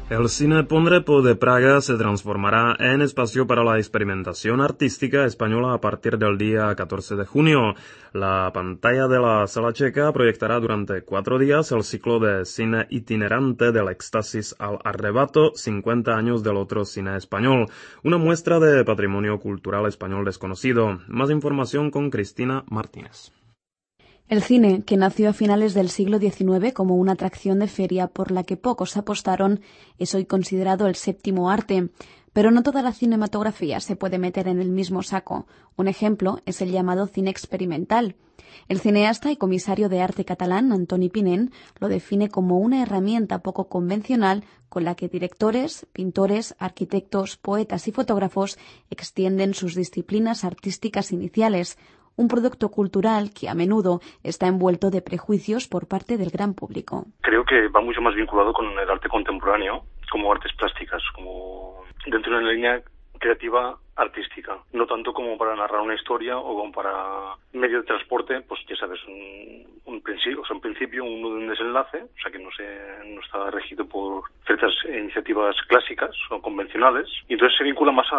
El Cine Ponrepo de Praga se transformará en espacio para la experimentación artística española a partir del día 14 de junio. La pantalla de la Sala Checa proyectará durante 4 días el ciclo de cine itinerante del éxtasis al arrebato, 50 años del otro cine español, una muestra de patrimonio cultural español desconocido. Más información con Cristina Martínez. El cine, que nació a finales del siglo XIX como una atracción de feria por la que pocos apostaron, es hoy considerado el séptimo arte. Pero no toda la cinematografía se puede meter en el mismo saco. Un ejemplo es el llamado cine experimental. El cineasta y comisario de arte catalán, Antoni Pinent, lo define como una herramienta poco convencional con la que directores, pintores, arquitectos, poetas y fotógrafos extienden sus disciplinas artísticas iniciales, un producto cultural que a menudo está envuelto de prejuicios por parte del gran público. Creo que va mucho más vinculado con el arte contemporáneo, como artes plásticas, como dentro de una línea creativa artística, no tanto como para narrar una historia o como para medio de transporte, pues ya sabes, un principio, un nudo de un desenlace, o sea que no está regido por ciertas iniciativas clásicas o convencionales, y entonces se vincula más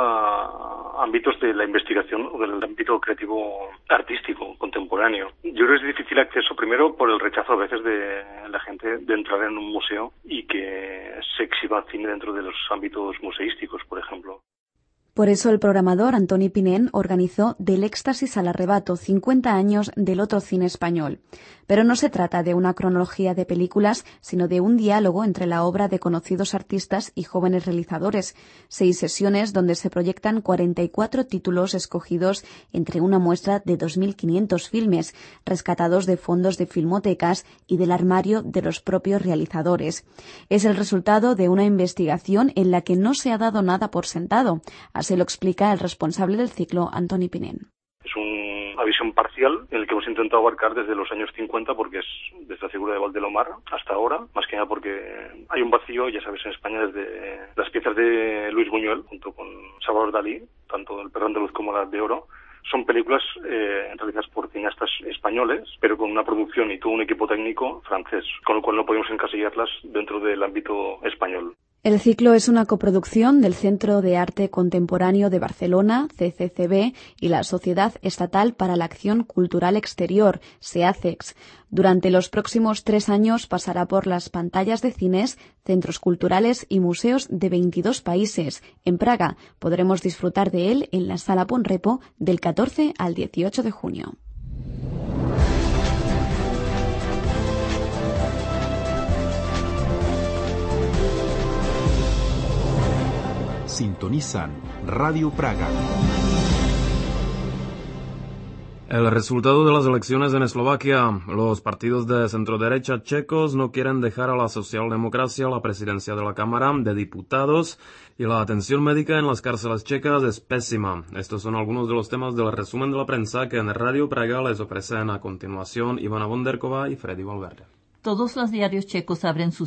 a ámbitos de la investigación o del ámbito creativo artístico contemporáneo. Yo creo que es difícil acceso primero por el rechazo a veces de la gente de entrar en un museo y que se exhiba cine dentro de los ámbitos museísticos, por ejemplo. Por eso el programador Antoni Pinent organizó Del éxtasis al arrebato, 50 años del otro cine español. Pero no se trata de una cronología de películas, sino de un diálogo entre la obra de conocidos artistas y jóvenes realizadores. 6 sesiones donde se proyectan 44 títulos escogidos entre una muestra de 2.500 filmes, rescatados de fondos de filmotecas y del armario de los propios realizadores. Es el resultado de una investigación en la que no se ha dado nada por sentado. Así lo explica el responsable del ciclo, Antoni Pinent. Es una visión parcial en la que hemos intentado abarcar desde los años 50, porque es desde la figura de Valdelomar hasta ahora, más que nada porque hay un vacío, ya sabes, en España desde las piezas de Luis Buñuel, junto con Salvador Dalí, tanto El perro andaluz como La Edad de Oro. Son películas realizadas por cineastas españoles, pero con una producción y todo un equipo técnico francés, con lo cual no podemos encasillarlas dentro del ámbito español. El ciclo es una coproducción del Centro de Arte Contemporáneo de Barcelona, CCCB, y la Sociedad Estatal para la Acción Cultural Exterior, SEACEX. Durante los próximos 3 años pasará por las pantallas de cines, centros culturales y museos de 22 países. En Praga podremos disfrutar de él en la Sala Ponrepo del 14 al 18 de junio. Sintonizan Radio Praga. El resultado de las elecciones en Eslovaquia. Los partidos de centroderecha checos no quieren dejar a la socialdemocracia la presidencia de la Cámara de Diputados y la atención médica en las cárceles checas es pésima. Estos son algunos de los temas del resumen de la prensa que en Radio Praga les ofrecen a continuación Ivana Bonderková y Freddy Valverde. Todos los diarios checos abren sus